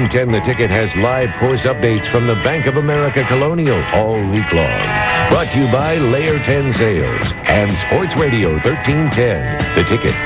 1310 The Ticket has live course updates from the Bank of America Colonial all week long. Brought to you by Layer 10 Sales and Sports Radio 1310 The Ticket.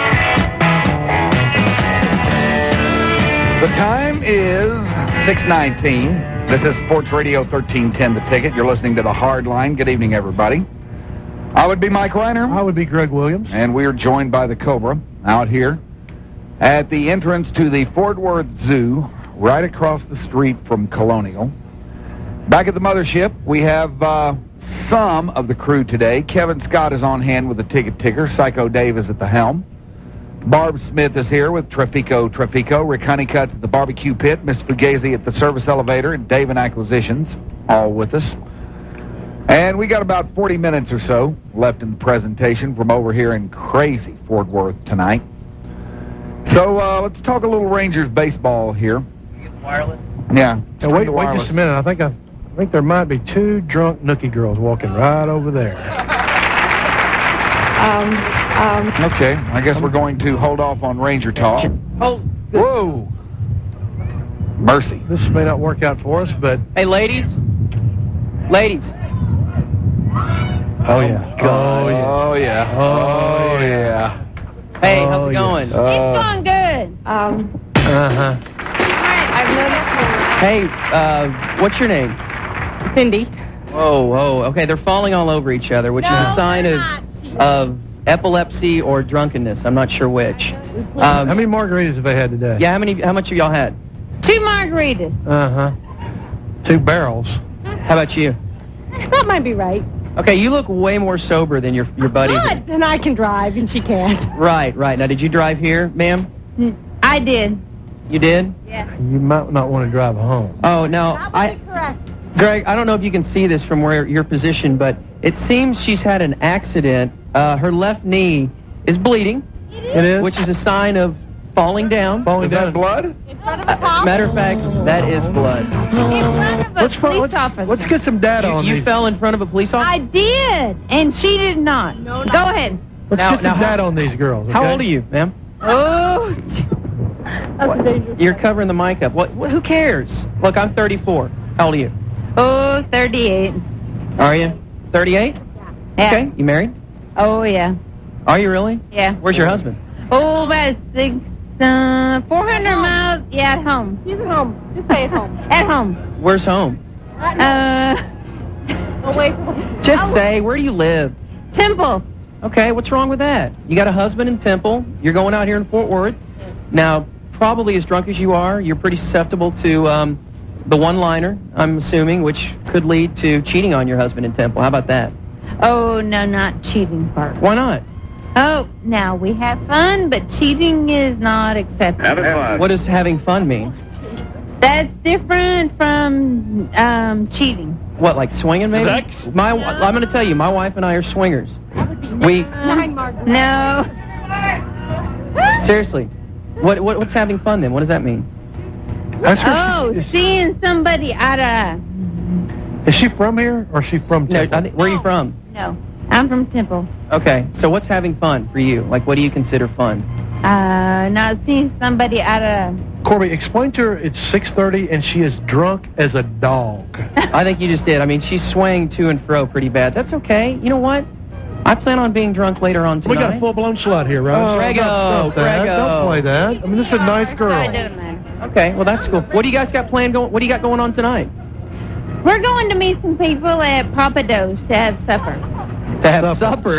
The time is 6:19. This is Sports Radio 1310 The Ticket. You're listening to The Hard Line. Good evening, everybody. I would be Mike Reiner. I would be Greg Williams. And we are joined by the Cobra out here at the entrance to the Fort Worth Zoo, right across the street from Colonial. Back at the mothership, we have some of the crew today. Kevin Scott is on hand with the ticket ticker. Psycho Dave is at the helm. Barb Smith is here with Trafico. Rick Honeycutt's at the barbecue pit. Miss Fugazi at the service elevator. And Dave and Acquisitions, all with us. And we got about 40 minutes or so left in the presentation from over here in crazy Fort Worth tonight. So let's talk a little Rangers baseball here. You get the wireless? Yeah. Wait just a minute. I think there might be two drunk nookie girls walking right over there. Okay, I guess we're going to hold off on Ranger talk. Oh, whoa! Mercy. This may not work out for us, but... Hey, ladies. Oh, yeah. Oh, yeah. Oh, yeah. Hey, how's it going? It's going good. Uh-huh. I've noticed Hey, what's your name? Cindy. Oh, okay. They're falling all over each other, which is a sign of epilepsy or drunkenness. I'm not sure which. How many margaritas have they had today? Yeah, how much have y'all had? 2 margaritas. Uh-huh. 2 barrels. How about you? That might be right. Okay, you look way more sober than your buddies. Good, and I can drive, and she can't. Right. Now, did you drive here, ma'am? I did. You did? Yeah. You might not want to drive home. Oh, no. Correct. Greg, I don't know if you can see this from where you're positioned, but it seems she's had an accident. Her left knee is bleeding. It is? Which is a sign of falling down. Is that blood? In front of a cop? Matter of fact, that is blood. In front of a police officer. Let's get some data on You these. fell in front of a police officer? I did, and she did not. No, Go ahead. Let's get some data on these girls, okay? How old are you, ma'am? Oh. That's dangerous. You're covering the mic up. Who cares? Look, I'm 34. How old are you? Oh, 38. Are you? 38? Yeah. Okay. You married? Oh, yeah. Are you really? Yeah. Where's your husband? Oh, about 400 miles. Yeah, at home. He's at home. Just say at home. At home. Where's home? Away from home. Just say, where do you live? Temple. Okay, what's wrong with that? You got a husband in Temple. You're going out here in Fort Worth. Now, probably as drunk as you are, you're pretty susceptible to the one-liner, I'm assuming, which could lead to cheating on your husband in Temple. How about that? Oh, no, not cheating part. Why not? Oh, now we have fun, but cheating is not acceptable. Having fun. What does having fun mean? That's different from cheating. What, like swinging maybe? Sex? I'm going to tell you, my wife and I are swingers. We No. seriously. What's having fun then? What does that mean? Oh, seeing somebody at a... Is she from here, or is she from No, Temple? where are you from? No, I'm from Temple. Okay, so what's having fun for you? Like, what do you consider fun? Not seeing somebody at a... Corby, explain to her it's 6:30 and she is drunk as a dog. I think you just did. I mean, she's swaying to and fro pretty bad. That's okay. You know what? I plan on being drunk later on tonight. We got a full-blown slut here, right? Grego, Don't play that. I mean, this is a nice girl. It doesn't matter. Okay, well, that's cool. What do you guys got planned? What do you got going on tonight? We're going to meet some people at Papa Do's to have supper. To have supper.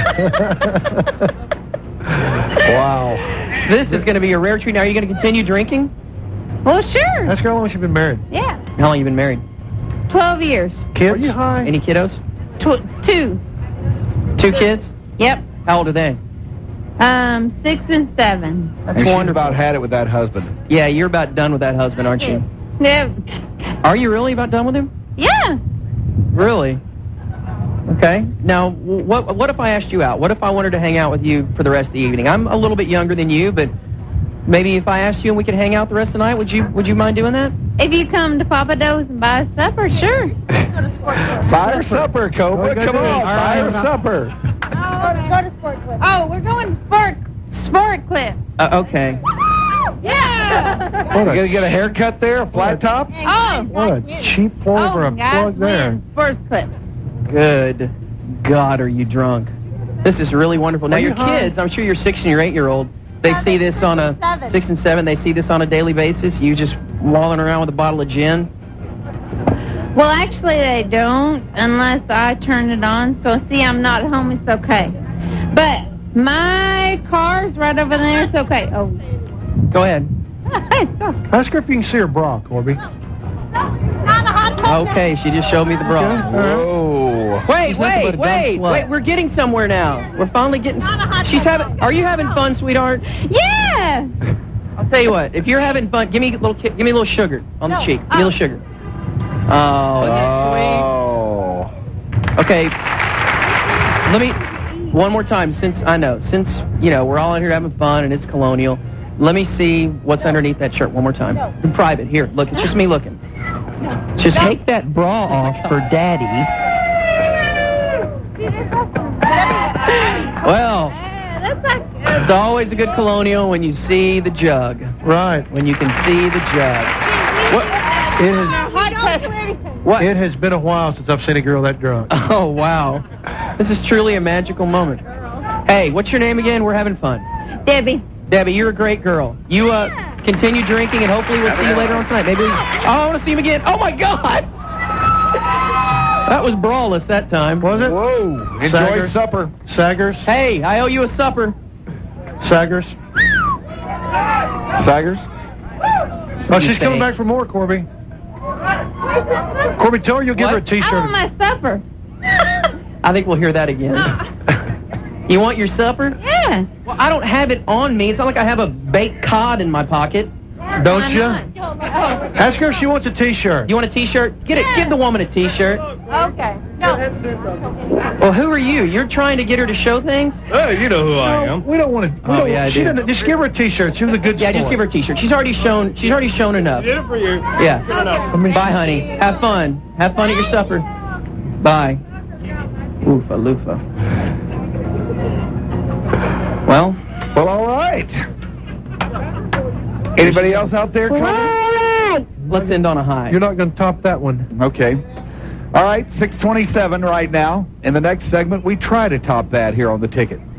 Wow. This is going to be a rare treat. Now, are you going to continue drinking? Well, sure. Ask her how long she's been married. Yeah, How long have you been married? 12 years. Kids? Are you high? Any kiddos? 2. 2 kids? Yep. How old are they? 6 and 7. That's And she's wonderful. about had it with that husband. Yeah, you're about done with that husband, aren't you? Yep. Are you really about done with him? Yeah. Really? Okay. Now, what if I asked you out? What if I wanted to hang out with you for the rest of the evening? I'm a little bit younger than you, but maybe if I asked you and we could hang out the rest of the night, would you mind doing that? If you come to Papa Do's and buy us supper, sure. Buy her supper, Cobra. Come on, buy her supper. Go to Sport Clip. Oh, we're going to Sport Clip. Okay. Yeah. You gonna get a haircut there, a flat top? Oh, What a cheap plug for a plug there. First clip. Good God, are you drunk? This is really wonderful. Now, Are you your high? kids, I'm sure your 6 and your 8-year-old, they see this on a 6 and 7. They see this on a daily basis. You just walling around with a bottle of gin. Well, actually, they don't unless I turn it on. So, see, I'm not home. It's okay. But my car's right over there. It's okay. Oh. Go ahead. Ask her if you can see her bra, Corby. Okay, she just showed me the bra. Whoa. Wait, She's nothing but a dumb slut. wait. We're getting somewhere now. We're finally getting. Are you having fun, sweetheart? Yeah. I'll tell you what. If you're having fun, give me a little sugar on the cheek. Give me a little sugar. Oh, isn't that sweet? Okay. Let me one more time. Since we're all in here having fun and it's Colonial. Let me see what's underneath that shirt one more time. In private. Here, look. It's just me looking. Just take that bra off for Daddy. Well, That's not good. it's always a good Colonial when you see the jug. Right. When you can see the jug. What? What? It has been a while since I've seen a girl that drunk. Oh, wow. This is truly a magical moment. Hey, what's your name again? We're having fun. Debbie. Debbie, you're a great girl. You continue drinking, and hopefully we'll see you later on tonight. Maybe. I want to see him again. Oh my God! That was brawless that time. Was it? Whoa. Enjoy Saggers. supper. Saggers? Hey, I owe you a supper. Saggers? Saggers? Oh, she's coming back for more, Corby. Corby, tell her you'll give her a What? I T-shirt. want my supper. I think we'll hear that again. You want your supper? Yeah. Well, I don't have it on me. It's not like I have a baked cod in my pocket. Don't Why you? not? Ask her if she wants a T-shirt. You want a T-shirt? Get it. Give the woman a T-shirt. Okay. No. Well, who are you? You're trying to get her to show things? Hey, you know who I am. We don't want to. Oh, yeah, I she do. doesn't. Just give her a T-shirt. She was a good Yeah, sport. just give her a T-shirt. She's already shown enough. Did it for you. Yeah. Let me- Bye, honey. Have fun. Have fun at your supper. Bye. Oofa loofah. Well, Well, all right. Anybody else out there, Connie? let's end on a high. You're not going to top that one. Okay. All right, 6:27 right now. In the next segment, we try to top that here on The Ticket.